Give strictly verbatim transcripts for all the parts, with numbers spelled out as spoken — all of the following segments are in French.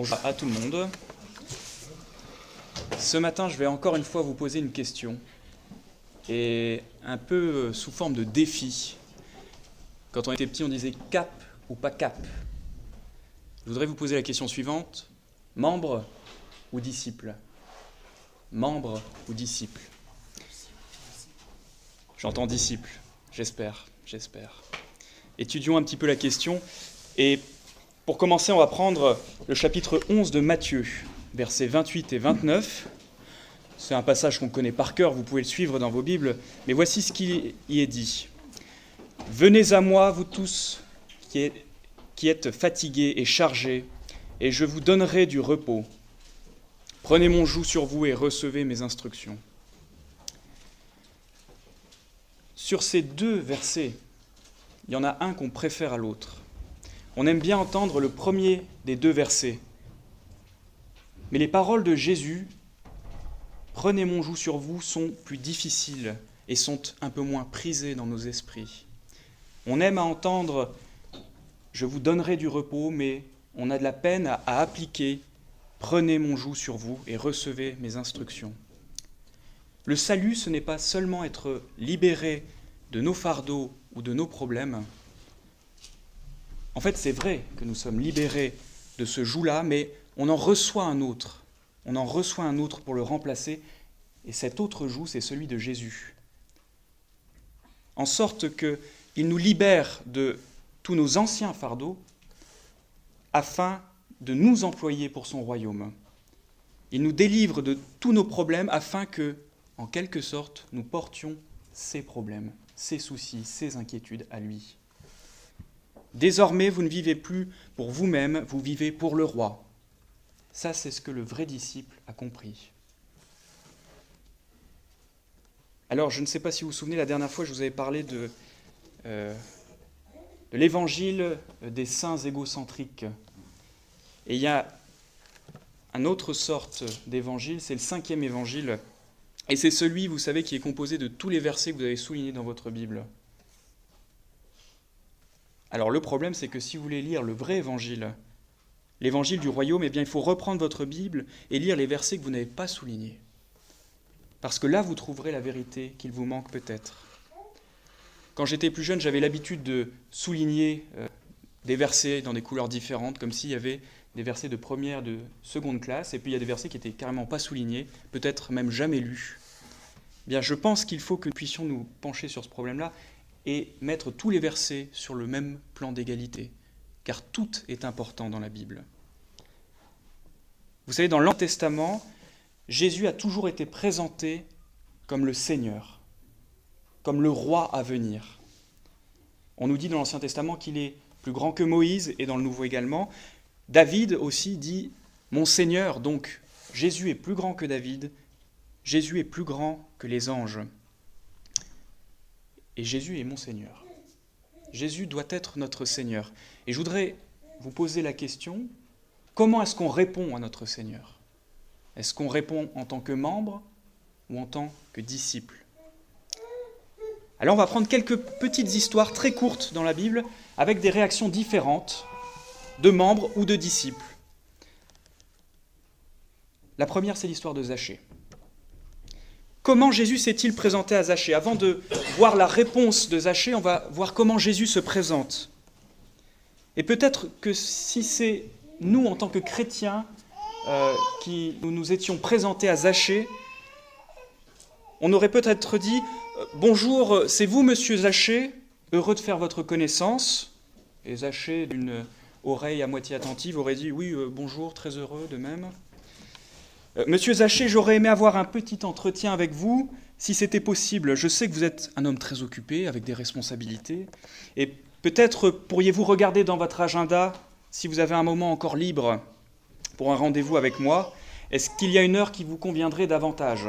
Bonjour à tout le monde. Ce matin, je vais encore une fois vous poser une question, et un peu sous forme de défi. Quand on était petit, on disait cap ou pas cap. Je voudrais vous poser la question suivante. Membre ou disciple? Membre ou disciple? J'entends disciple, j'espère, j'espère. Étudions un petit peu la question, et pour commencer, on va prendre le chapitre onze de Matthieu, versets vingt-huit et vingt-neuf. C'est un passage qu'on connaît par cœur, vous pouvez le suivre dans vos Bibles, mais voici ce qui y est dit. « Venez à moi, vous tous qui êtes fatigués et chargés, et je vous donnerai du repos. Prenez mon joug sur vous et recevez mes instructions. » Sur ces deux versets, il y en a un qu'on préfère à l'autre. On aime bien entendre le premier des deux versets. Mais les paroles de Jésus, « Prenez mon joug sur vous », sont plus difficiles et sont un peu moins prisées dans nos esprits. On aime à entendre « Je vous donnerai du repos », mais on a de la peine à, à appliquer « Prenez mon joug sur vous et recevez mes instructions ». Le salut, ce n'est pas seulement être libéré de nos fardeaux ou de nos problèmes. En fait, c'est vrai que nous sommes libérés de ce joug-là, mais on en reçoit un autre. On en reçoit un autre pour le remplacer, et cet autre joug, c'est celui de Jésus. En sorte qu'il nous libère de tous nos anciens fardeaux afin de nous employer pour son royaume. Il nous délivre de tous nos problèmes afin que, en quelque sorte, nous portions ses problèmes, ses soucis, ses inquiétudes à lui. Désormais, vous ne vivez plus pour vous-même, vous vivez pour le roi. Ça, c'est ce que le vrai disciple a compris. Alors, je ne sais pas si vous vous souvenez, la dernière fois, je vous avais parlé de, euh, de l'évangile des saints égocentriques. Et il y a une autre sorte d'évangile, c'est le cinquième évangile. Et c'est celui, vous savez, qui est composé de tous les versets que vous avez soulignés dans votre Bible. Alors le problème, c'est que si vous voulez lire le vrai évangile, l'évangile du royaume, eh bien il faut reprendre votre Bible et lire les versets que vous n'avez pas soulignés. Parce que là, vous trouverez la vérité qu'il vous manque peut-être. Quand j'étais plus jeune, j'avais l'habitude de souligner euh, des versets dans des couleurs différentes, comme s'il y avait des versets de première, de seconde classe, et puis il y a des versets qui n'étaient carrément pas soulignés, peut-être même jamais lus. Eh bien, je pense qu'il faut que nous puissions nous pencher sur ce problème-là et mettre tous les versets sur le même plan d'égalité, car tout est important dans la Bible. Vous savez, dans l'Ancien Testament, Jésus a toujours été présenté comme le Seigneur, comme le roi à venir. On nous dit dans l'Ancien Testament qu'il est plus grand que Moïse, et dans le Nouveau également. David aussi dit « Mon Seigneur », donc Jésus est plus grand que David, Jésus est plus grand que les anges. Et Jésus est mon Seigneur. Jésus doit être notre Seigneur. Et je voudrais vous poser la question, comment est-ce qu'on répond à notre Seigneur? Est-ce qu'on répond en tant que membre ou en tant que disciple? Alors on va prendre quelques petites histoires très courtes dans la Bible avec des réactions différentes de membres ou de disciples. La première, c'est l'histoire de Zachée. Comment Jésus s'est-il présenté à Zachée? Avant de voir la réponse de Zachée, on va voir comment Jésus se présente. Et peut-être que si c'est nous, en tant que chrétiens, euh, qui nous, nous étions présentés à Zachée, on aurait peut-être dit « Bonjour, c'est vous, monsieur Zachée, heureux de faire votre connaissance ». Et Zachée, d'une oreille à moitié attentive, aurait dit « Oui, euh, bonjour, très heureux de même ». Monsieur Zachée, j'aurais aimé avoir un petit entretien avec vous, si c'était possible. Je sais que vous êtes un homme très occupé, avec des responsabilités, et peut-être pourriez-vous regarder dans votre agenda, si vous avez un moment encore libre pour un rendez-vous avec moi, est-ce qu'il y a une heure qui vous conviendrait davantage?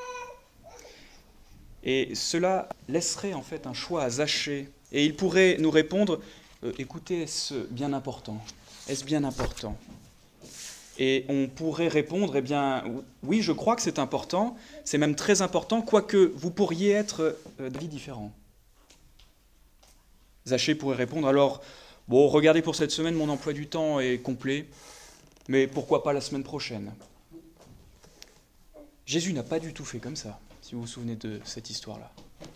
Et cela laisserait en fait un choix à Zachée, et il pourrait nous répondre euh, « Écoutez, est-ce bien important? Est-ce bien important ?» Et on pourrait répondre, eh bien, oui, je crois que c'est important, c'est même très important, quoique vous pourriez être d'avis différents. Zachée pourrait répondre, alors, bon, regardez pour cette semaine, mon emploi du temps est complet, mais pourquoi pas la semaine prochaine ? Jésus n'a pas du tout fait comme ça, si vous vous souvenez de cette histoire-là.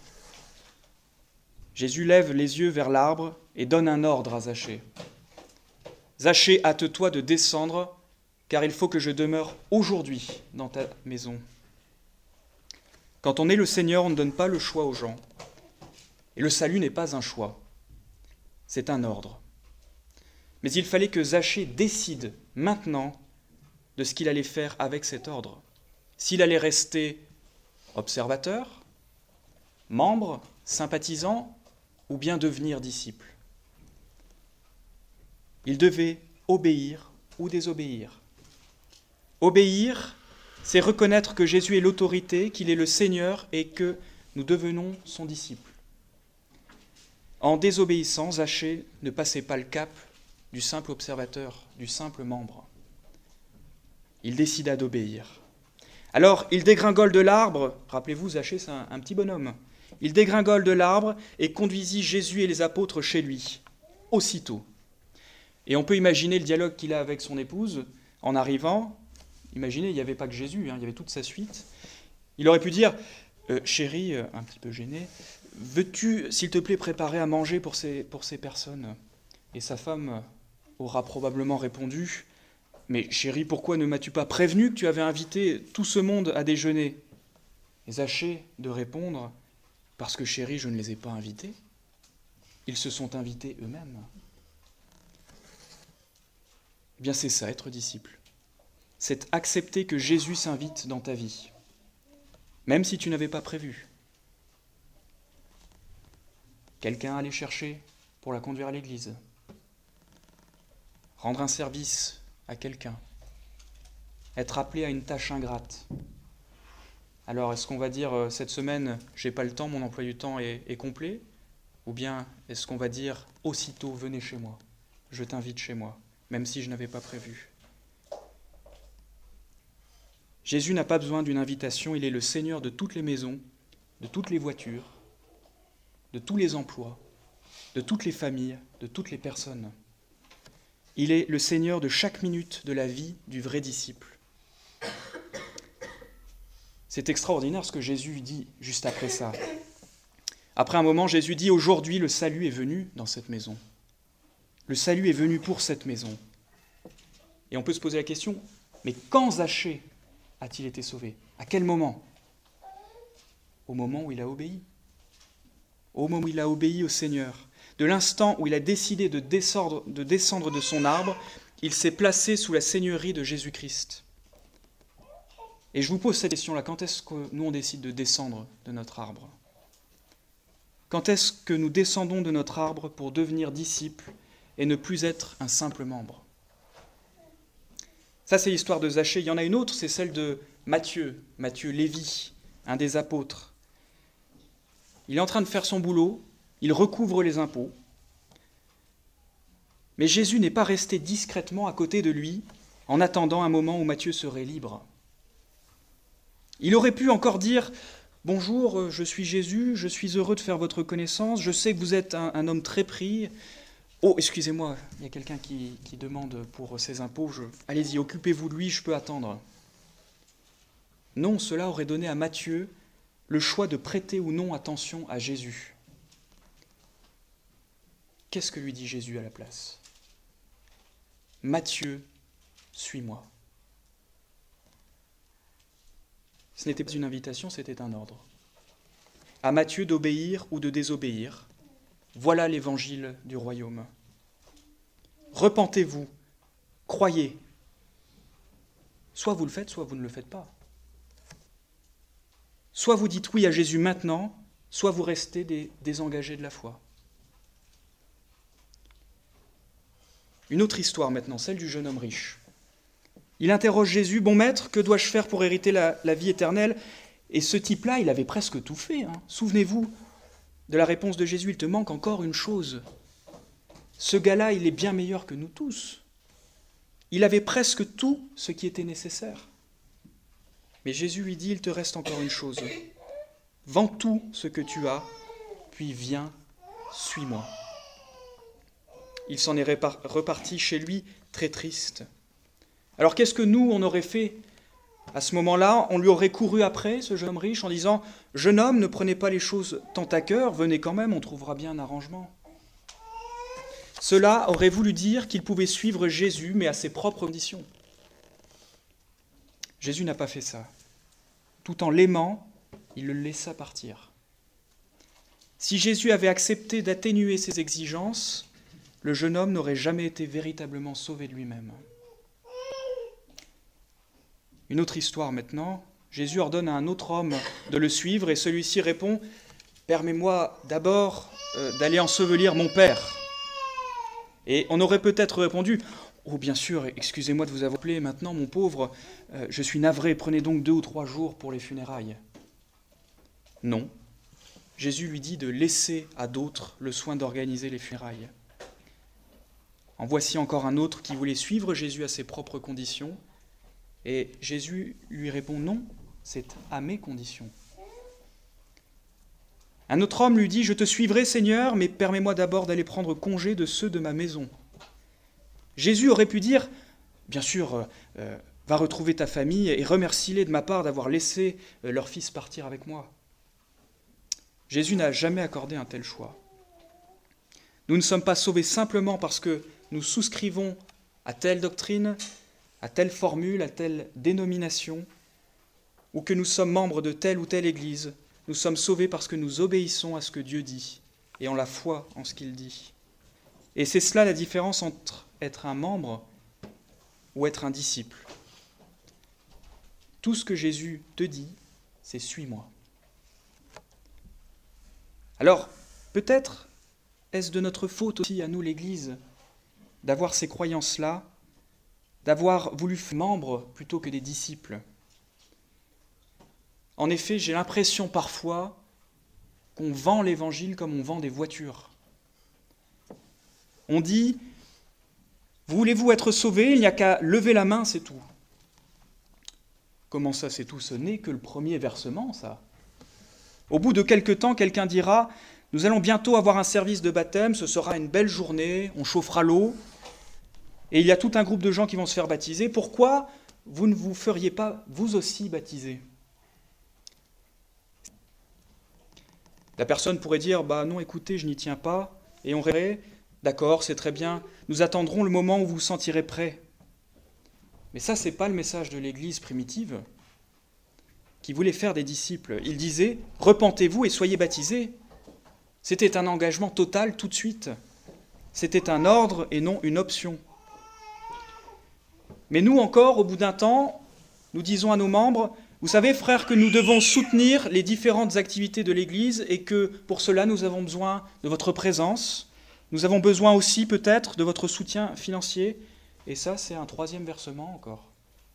Jésus lève les yeux vers l'arbre et donne un ordre à Zachée. « Zachée, hâte-toi de descendre, car il faut que je demeure aujourd'hui dans ta maison. » Quand on est le Seigneur, on ne donne pas le choix aux gens. Et le salut n'est pas un choix, c'est un ordre. Mais il fallait que Zachée décide maintenant de ce qu'il allait faire avec cet ordre. S'il allait rester observateur, membre, sympathisant, ou bien devenir disciple. Il devait obéir ou désobéir. Obéir, c'est reconnaître que Jésus est l'autorité, qu'il est le Seigneur et que nous devenons son disciple. En désobéissant, Zachée ne passait pas le cap du simple observateur, du simple membre. Il décida d'obéir. Alors, il dégringole de l'arbre, rappelez-vous, Zachée, c'est un, un petit bonhomme. Il dégringole de l'arbre et conduisit Jésus et les apôtres chez lui, aussitôt. Et on peut imaginer le dialogue qu'il a avec son épouse en arrivant. Imaginez, il n'y avait pas que Jésus, hein, il y avait toute sa suite. Il aurait pu dire, euh, « Chérie, euh, un petit peu gêné, veux-tu, s'il te plaît, préparer à manger pour ces, pour ces personnes ?» Et sa femme aura probablement répondu, « Mais chérie, pourquoi ne m'as-tu pas prévenu que tu avais invité tout ce monde à déjeuner ?» Et Zachée de répondre, « Parce que chérie, je ne les ai pas invités. Ils se sont invités eux-mêmes. » Eh bien, c'est ça, être disciple. C'est accepter que Jésus s'invite dans ta vie, même si tu n'avais pas prévu. Quelqu'un à aller chercher pour la conduire à l'église, rendre un service à quelqu'un, être appelé à une tâche ingrate. Alors, est-ce qu'on va dire, euh, cette semaine, j'ai pas le temps, mon emploi du temps est, est complet ? Ou bien, est-ce qu'on va dire, aussitôt, venez chez moi, je t'invite chez moi, même si je n'avais pas prévu ? Jésus n'a pas besoin d'une invitation, il est le Seigneur de toutes les maisons, de toutes les voitures, de tous les emplois, de toutes les familles, de toutes les personnes. Il est le Seigneur de chaque minute de la vie du vrai disciple. C'est extraordinaire ce que Jésus dit juste après ça. Après un moment, Jésus dit « Aujourd'hui, le salut est venu dans cette maison. Le salut est venu pour cette maison. » Et on peut se poser la question, mais quand Zachée a-t-il été sauvé ? À quel moment ? Au moment où il a obéi. Au moment où il a obéi au Seigneur. De l'instant où il a décidé de descendre, de descendre de son arbre, il s'est placé sous la seigneurie de Jésus-Christ. Et je vous pose cette question-là, quand est-ce que nous on décide de descendre de notre arbre ? Quand est-ce que nous descendons de notre arbre pour devenir disciples et ne plus être un simple membre ? Ça, c'est l'histoire de Zachée. Il y en a une autre, c'est celle de Matthieu, Matthieu Lévi, un des apôtres. Il est en train de faire son boulot, il recouvre les impôts. Mais Jésus n'est pas resté discrètement à côté de lui en attendant un moment où Matthieu serait libre. Il aurait pu encore dire « Bonjour, je suis Jésus, je suis heureux de faire votre connaissance, je sais que vous êtes un, un homme très pris. Oh, excusez-moi, il y a quelqu'un qui, qui demande pour ses impôts, je... allez-y, occupez-vous de lui, je peux attendre. » Non, cela aurait donné à Matthieu le choix de prêter ou non attention à Jésus. Qu'est-ce que lui dit Jésus à la place ? Matthieu, suis-moi. Ce n'était pas une invitation, c'était un ordre. À Matthieu d'obéir ou de désobéir. Voilà l'évangile du royaume. Repentez-vous, croyez. Soit vous le faites, soit vous ne le faites pas. Soit vous dites oui à Jésus maintenant, soit vous restez des désengagés de la foi. Une autre histoire maintenant, celle du jeune homme riche. Il interroge Jésus, « Bon maître, que dois-je faire pour hériter la, la vie éternelle ?» Et ce type-là, il avait presque tout fait. Hein. Souvenez-vous de la réponse de Jésus, « Il te manque encore une chose. Ce gars-là, il est bien meilleur que nous tous. Il avait presque tout ce qui était nécessaire. » Mais Jésus lui dit, « Il te reste encore une chose. Vends tout ce que tu as, puis viens, suis-moi. » Il s'en est reparti chez lui très triste. Alors qu'est-ce que nous, on aurait fait à ce moment-là? On lui aurait couru après, ce jeune homme riche, en disant « Jeune homme, ne prenez pas les choses tant à cœur, venez quand même, on trouvera bien un arrangement. » Cela aurait voulu dire qu'il pouvait suivre Jésus, mais à ses propres conditions. Jésus n'a pas fait ça. Tout en l'aimant, il le laissa partir. Si Jésus avait accepté d'atténuer ses exigences, le jeune homme n'aurait jamais été véritablement sauvé de lui-même. Une autre histoire maintenant. Jésus ordonne à un autre homme de le suivre et celui-ci répond « Permets-moi d'abord euh, d'aller ensevelir mon père. » Et on aurait peut-être répondu « Oh bien sûr, excusez-moi de vous avoir appelé maintenant, mon pauvre, euh, je suis navré, prenez donc deux ou trois jours pour les funérailles. » Non. Jésus lui dit de laisser à d'autres le soin d'organiser les funérailles. En voici encore un autre qui voulait suivre Jésus à ses propres conditions, et Jésus lui répond « Non, c'est à mes conditions. » Un autre homme lui dit « Je te suivrai, Seigneur, mais permets-moi d'abord d'aller prendre congé de ceux de ma maison. » Jésus aurait pu dire « Bien sûr, euh, va retrouver ta famille et remercie-les de ma part d'avoir laissé euh, leur fils partir avec moi. » Jésus n'a jamais accordé un tel choix. Nous ne sommes pas sauvés simplement parce que nous souscrivons à telle doctrine, à telle formule, à telle dénomination, ou que nous sommes membres de telle ou telle église. Nous sommes sauvés parce que nous obéissons à ce que Dieu dit et en la foi en ce qu'il dit. Et c'est cela la différence entre être un membre ou être un disciple. Tout ce que Jésus te dit, c'est « suis-moi ». Alors, peut-être est-ce de notre faute aussi à nous, l'Église, d'avoir ces croyances-là, d'avoir voulu faire membres plutôt que des disciples. En effet, j'ai l'impression parfois qu'on vend l'Évangile comme on vend des voitures. On dit « Voulez-vous être sauvés? Il n'y a qu'à lever la main, c'est tout. » Comment ça, c'est tout? Ce n'est que le premier versement, ça. Au bout de quelque temps, quelqu'un dira « Nous allons bientôt avoir un service de baptême, ce sera une belle journée, on chauffera l'eau. » Et il y a tout un groupe de gens qui vont se faire baptiser. Pourquoi vous ne vous feriez pas, vous aussi, baptiser? La personne pourrait dire « Bah non, écoutez, je n'y tiens pas. » Et on dirait « D'accord, c'est très bien, nous attendrons le moment où vous vous sentirez prêt. » Mais ça, ce n'est pas le message de l'Église primitive qui voulait faire des disciples. Il disait « Repentez-vous et soyez baptisés. » C'était un engagement total tout de suite. C'était un ordre et non une option. Mais nous encore, au bout d'un temps, nous disons à nos membres « Vous savez, frères, que nous devons soutenir les différentes activités de l'Église et que pour cela, nous avons besoin de votre présence. Nous avons besoin aussi peut-être de votre soutien financier. » Et ça, c'est un troisième versement encore.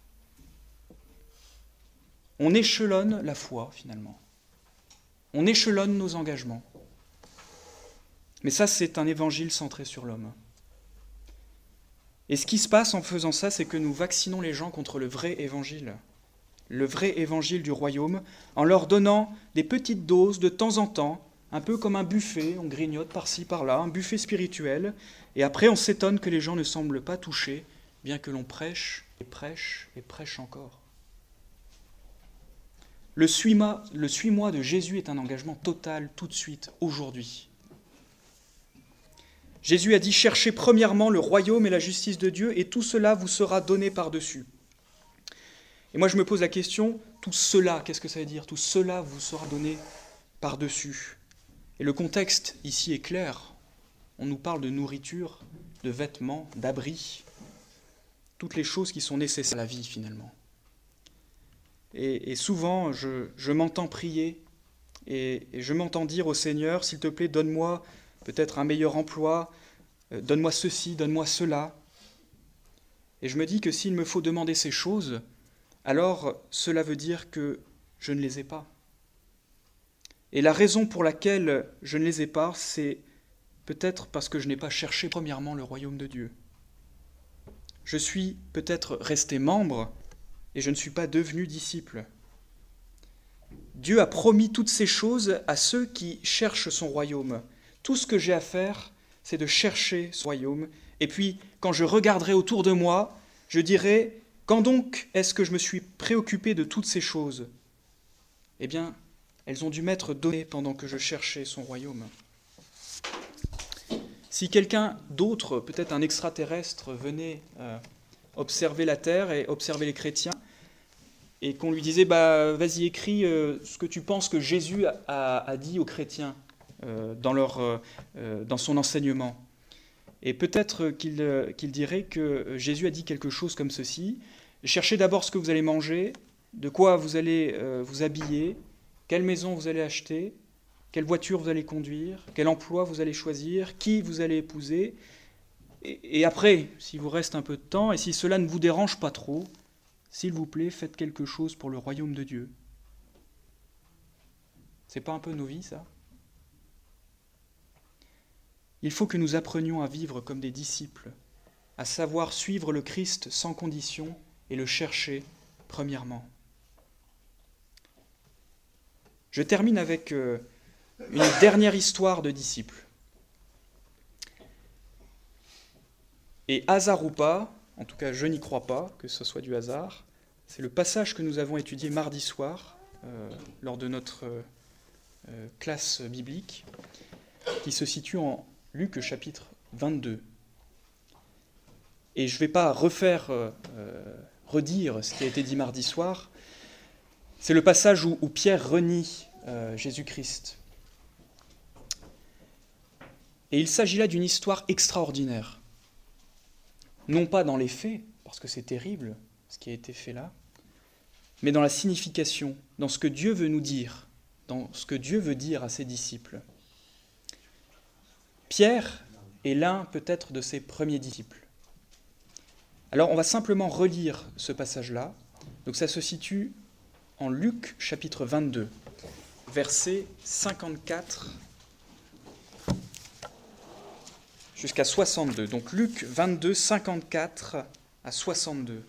On échelonne la foi, finalement. On échelonne nos engagements. Mais ça, c'est un évangile centré sur l'homme. Et ce qui se passe en faisant ça, c'est que nous vaccinons les gens contre le vrai évangile, le vrai évangile du royaume, en leur donnant des petites doses de temps en temps, un peu comme un buffet, on grignote par-ci, par-là, un buffet spirituel, et après on s'étonne que les gens ne semblent pas touchés, bien que l'on prêche et prêche et prêche encore. Le suis-moi, le suis-moi de Jésus est un engagement total, tout de suite, aujourd'hui. Jésus a dit « Cherchez premièrement le royaume et la justice de Dieu, et tout cela vous sera donné par-dessus. » Et moi je me pose la question, tout cela, qu'est-ce que ça veut dire? Tout cela vous sera donné par-dessus. Et le contexte ici est clair. On nous parle de nourriture, de vêtements, d'abris, toutes les choses qui sont nécessaires à la vie finalement. Et, et souvent, je, je m'entends prier et, et je m'entends dire au Seigneur, s'il te plaît, donne-moi peut-être un meilleur emploi, euh, donne-moi ceci, donne-moi cela. Et je me dis que s'il me faut demander ces choses, alors cela veut dire que je ne les ai pas. Et la raison pour laquelle je ne les ai pas, c'est peut-être parce que je n'ai pas cherché premièrement le royaume de Dieu. Je suis peut-être resté membre et je ne suis pas devenu disciple. Dieu a promis toutes ces choses à ceux qui cherchent son royaume. Tout ce que j'ai à faire, c'est de chercher son royaume. Et puis, quand je regarderai autour de moi, je dirai, Quand donc est-ce que je me suis préoccupé de toutes ces choses ? Eh bien, elles ont dû m'être données pendant que je cherchais son royaume. Si quelqu'un d'autre, peut-être un extraterrestre, venait euh, observer la terre et observer les chrétiens, et qu'on lui disait bah, « vas-y, écris euh, ce que tu penses que Jésus a, a, a dit aux chrétiens euh, dans, leur, euh, dans son enseignement ». Et peut-être qu'il, euh, qu'il dirait que Jésus a dit quelque chose comme ceci. « Cherchez d'abord ce que vous allez manger, de quoi vous allez euh, vous habiller, quelle maison vous allez acheter, quelle voiture vous allez conduire, quel emploi vous allez choisir, qui vous allez épouser. Et, et après, s'il vous reste un peu de temps, et si cela ne vous dérange pas trop, s'il vous plaît, faites quelque chose pour le royaume de Dieu. » C'est pas un peu nos vies, ça ? Il faut que nous apprenions à vivre comme des disciples, à savoir suivre le Christ sans condition et le chercher premièrement. Je termine avec euh, une dernière histoire de disciples. Et hasard ou pas, en tout cas je n'y crois pas que ce soit du hasard, c'est le passage que nous avons étudié mardi soir euh, lors de notre euh, classe biblique, qui se situe en Luc chapitre vingt-deux. Et je ne vais pas refaire, euh, redire ce qui a été dit mardi soir. C'est le passage où, où Pierre renie euh, Jésus-Christ. Et il s'agit là d'une histoire extraordinaire. Non pas dans les faits, parce que c'est terrible ce qui a été fait là, mais dans la signification, dans ce que Dieu veut nous dire, dans ce que Dieu veut dire à ses disciples. Pierre est l'un peut-être de ses premiers disciples. Alors on va simplement relire ce passage-là. Donc ça se situe en Luc chapitre vingt-deux, versets cinquante-quatre jusqu'à soixante-deux. Donc Luc vingt-deux, cinquante-quatre à soixante-deux.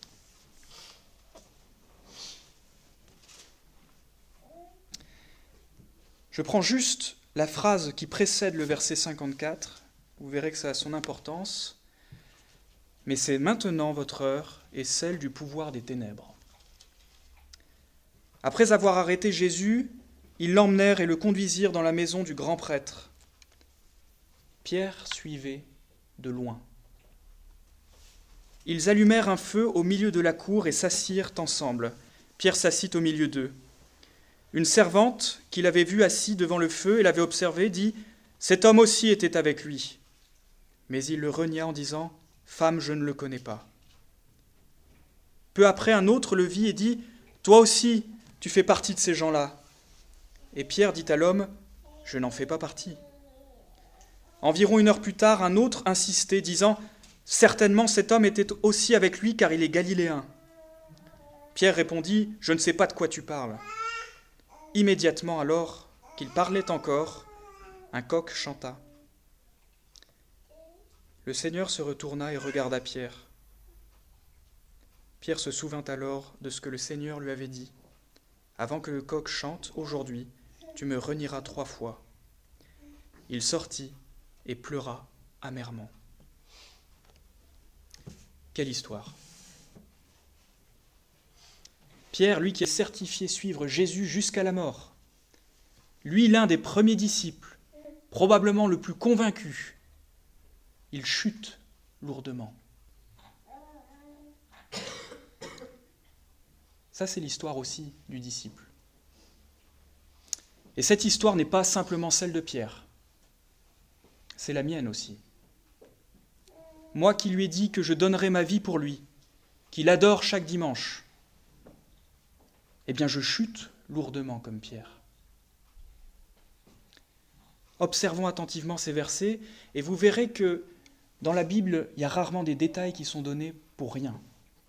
Je prends juste la phrase qui précède le verset cinquante-quatre. Vous verrez que ça a son importance. Mais c'est maintenant votre heure et celle du pouvoir des ténèbres. Après avoir arrêté Jésus, ils l'emmenèrent et le conduisirent dans la maison du grand prêtre. Pierre suivait de loin. Ils allumèrent un feu au milieu de la cour et s'assirent ensemble. Pierre s'assit au milieu d'eux. Une servante, qui l'avait vu assis devant le feu et l'avait observé, dit « Cet homme aussi était avec lui. » Mais il le renia en disant « Femme, je ne le connais pas. » Peu après, un autre le vit et dit « Toi aussi, tu fais partie de ces gens-là. » Et Pierre dit à l'homme « Je n'en fais pas partie. » Environ une heure plus tard, un autre insistait, disant « Certainement cet homme était aussi avec lui, car il est galiléen. » Pierre répondit « Je ne sais pas de quoi tu parles. » Immédiatement alors qu'il parlait encore, un coq chanta. Le Seigneur se retourna et regarda Pierre. Pierre se souvint alors de ce que le Seigneur lui avait dit. « Avant que le coq chante, aujourd'hui, tu me renieras trois fois. » Il sortit et pleura amèrement. Quelle histoire! Pierre, lui qui est certifié suivre Jésus jusqu'à la mort, lui l'un des premiers disciples, probablement le plus convaincu, il chute lourdement. Ça, c'est l'histoire aussi du disciple. Et cette histoire n'est pas simplement celle de Pierre, c'est la mienne aussi. Moi qui lui ai dit que je donnerais ma vie pour lui, qu'il adore chaque dimanche, eh bien je chute lourdement comme Pierre. Observons attentivement ces versets et vous verrez que dans la Bible, il y a rarement des détails qui sont donnés pour rien.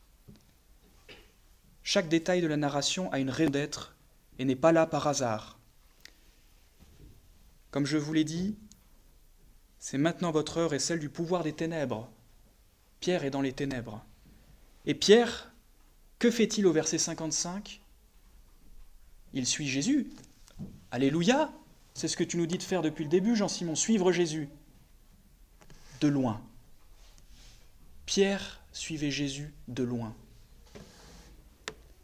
Chaque détail de la narration a une raison d'être et n'est pas là par hasard. Comme je vous l'ai dit, c'est maintenant votre heure et celle du pouvoir des ténèbres. Pierre est dans les ténèbres. Et Pierre, que fait-il au verset cinquante-cinq ? Il suit Jésus. Alléluia, c'est ce que tu nous dis de faire depuis le début, Jean-Simon, suivre Jésus. De loin. Pierre suivait Jésus de loin.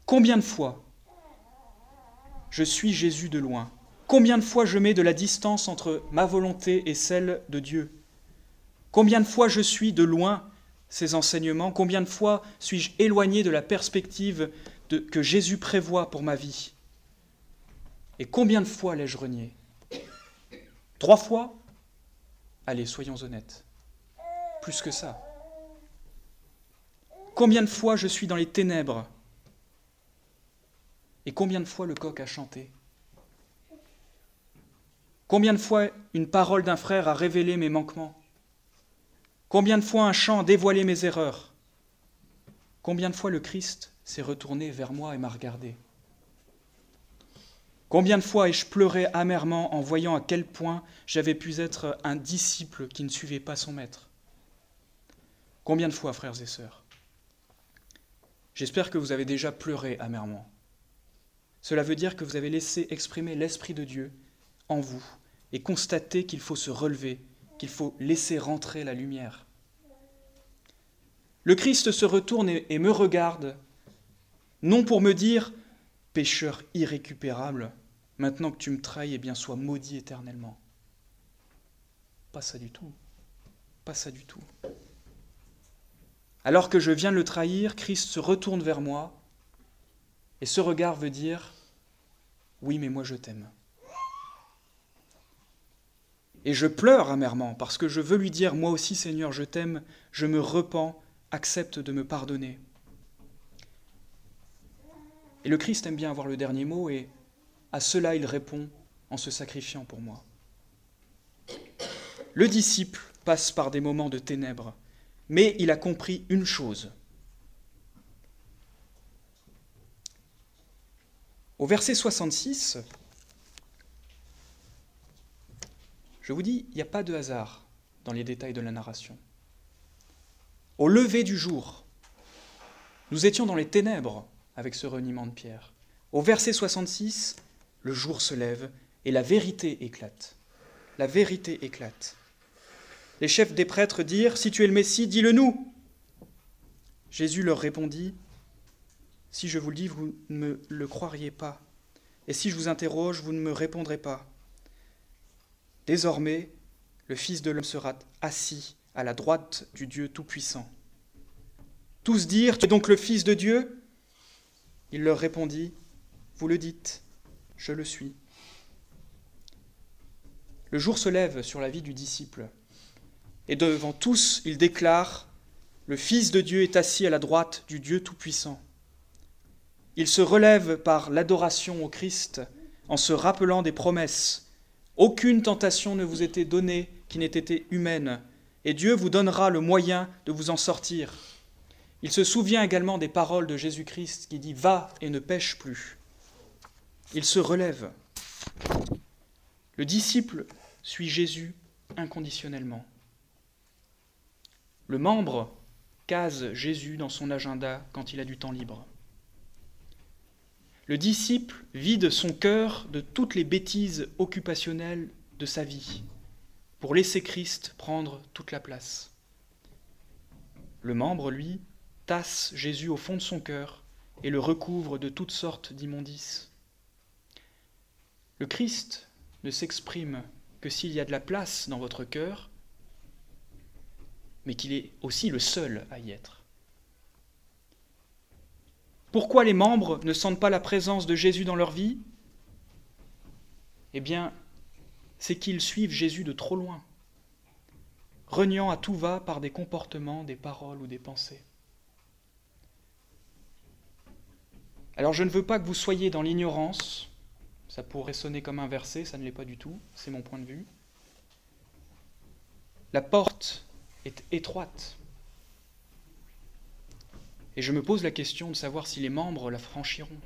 Combien de fois je suis Jésus de loin? Combien de fois je mets de la distance entre ma volonté et celle de Dieu? Combien de fois je suis de loin ses enseignements? Combien de fois suis-je éloigné de la perspective de, que Jésus prévoit pour ma vie? Et combien de fois l'ai-je renié? Trois fois? Allez, soyons honnêtes. Plus que ça. Combien de fois je suis dans les ténèbres? Et combien de fois le coq a chanté? Combien de fois une parole d'un frère a révélé mes manquements? Combien de fois un chant a dévoilé mes erreurs? Combien de fois le Christ s'est retourné vers moi et m'a regardé? Combien de fois ai-je pleuré amèrement en voyant à quel point j'avais pu être un disciple qui ne suivait pas son maître? Combien de fois, frères et sœurs? J'espère que vous avez déjà pleuré amèrement. Cela veut dire que vous avez laissé exprimer l'Esprit de Dieu en vous et constaté qu'il faut se relever, qu'il faut laisser rentrer la lumière. Le Christ se retourne et me regarde, non pour me dire « pécheur irrécupérable, maintenant que tu me trahis, eh bien sois maudit éternellement ». Pas ça du tout, pas ça du tout. Alors que je viens de le trahir, Christ se retourne vers moi et ce regard veut dire « oui, mais moi je t'aime ». Et je pleure amèrement parce que je veux lui dire « moi aussi Seigneur, je t'aime, je me repens, accepte de me pardonner ». Et le Christ aime bien avoir le dernier mot et à cela il répond en se sacrifiant pour moi. Le disciple passe par des moments de ténèbres, mais il a compris une chose. Au verset soixante-six, je vous dis, il n'y a pas de hasard dans les détails de la narration. Au lever du jour, nous étions dans les ténèbres avec ce reniement de Pierre. Au verset soixante-six, le jour se lève et la vérité éclate. La vérité éclate. Les chefs des prêtres dirent « Si tu es le Messie, dis-le nous !» Jésus leur répondit « Si je vous le dis, vous ne me le croiriez pas. Et si je vous interroge, vous ne me répondrez pas. Désormais, le Fils de l'homme sera assis à la droite du Dieu Tout-Puissant. » Tous dirent « Tu es donc le Fils de Dieu ?» Il leur répondit « Vous le dites, je le suis. » Le jour se lève sur la vie du disciple. Et devant tous, il déclare « Le Fils de Dieu est assis à la droite du Dieu Tout-Puissant. » Il se relève par l'adoration au Christ en se rappelant des promesses. « Aucune tentation ne vous était donnée qui n'ait été humaine, et Dieu vous donnera le moyen de vous en sortir. » Il se souvient également des paroles de Jésus-Christ qui dit « Va et ne pêche plus ». Il se relève. Le disciple suit Jésus inconditionnellement. Le membre case Jésus dans son agenda quand il a du temps libre. Le disciple vide son cœur de toutes les bêtises occupationnelles de sa vie pour laisser Christ prendre toute la place. Le membre, lui, tasse Jésus au fond de son cœur et le recouvre de toutes sortes d'immondices. Le Christ ne s'exprime que s'il y a de la place dans votre cœur, mais qu'il est aussi le seul à y être. Pourquoi les membres ne sentent pas la présence de Jésus dans leur vie? Eh bien, c'est qu'ils suivent Jésus de trop loin, reniant à tout va par des comportements, des paroles ou des pensées. Alors je ne veux pas que vous soyez dans l'ignorance, ça pourrait sonner comme un verset, ça ne l'est pas du tout, c'est mon point de vue. La porte est étroite. Et je me pose la question de savoir si les membres la franchiront.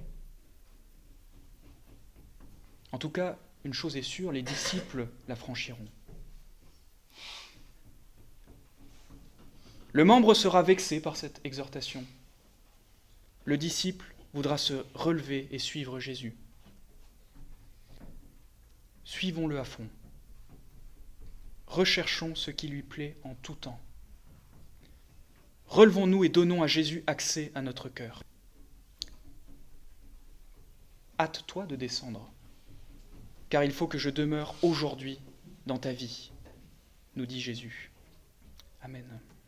En tout cas, une chose est sûre, les disciples la franchiront. Le membre sera vexé par cette exhortation. Le disciple voudra se relever et suivre Jésus. Suivons-le à fond. Recherchons ce qui lui plaît en tout temps. Relevons-nous et donnons à Jésus accès à notre cœur. hâte-toi de descendre, car il faut que je demeure aujourd'hui dans ta vie, nous dit Jésus. Amen.